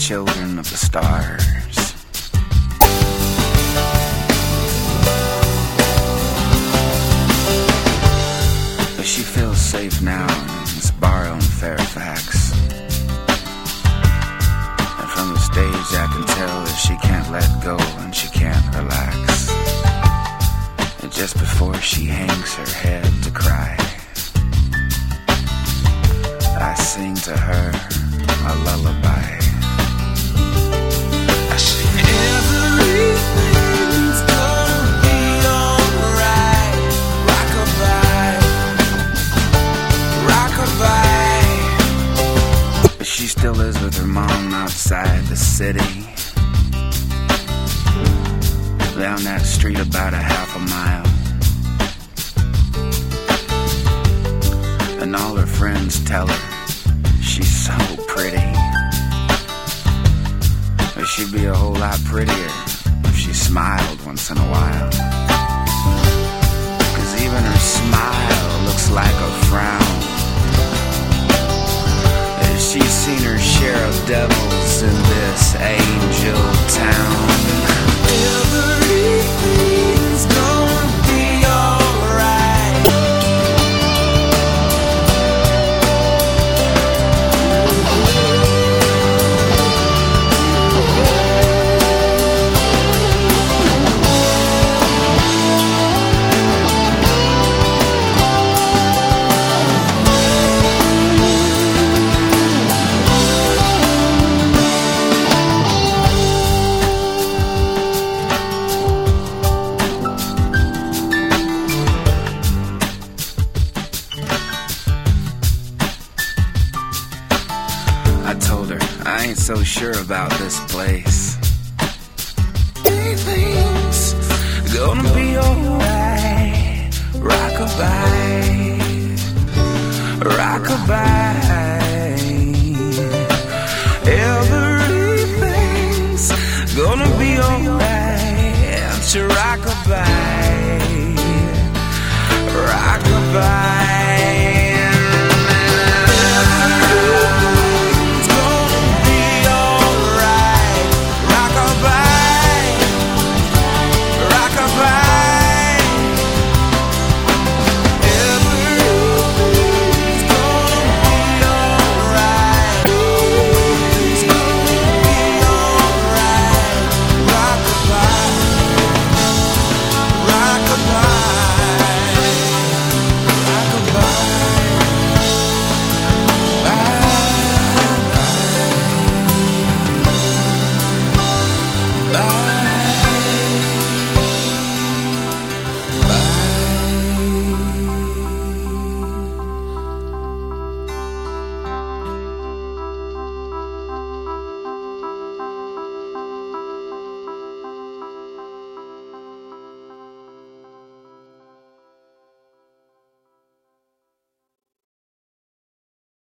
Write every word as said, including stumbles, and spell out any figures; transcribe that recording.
children of the stars. But she feels safe now in this bar in Fairfax. And from the stage I can tell that she can't let go and she can't relax. And just before she hangs her head to cry, I sing to her a lullaby. I sing, everything's gonna be alright. Rockabye, rockabye. But she still lives with her mom outside the city, down that street about a half a mile. And all her friends tell her she's so pretty, but she'd be a whole lot prettier if she smiled once in a while. 'Cause even her smile looks like a frown. She's seen her share of devils in this angel town. Everything's gonna be alright. I told her I ain't so sure about this place. Everything's gonna be alright.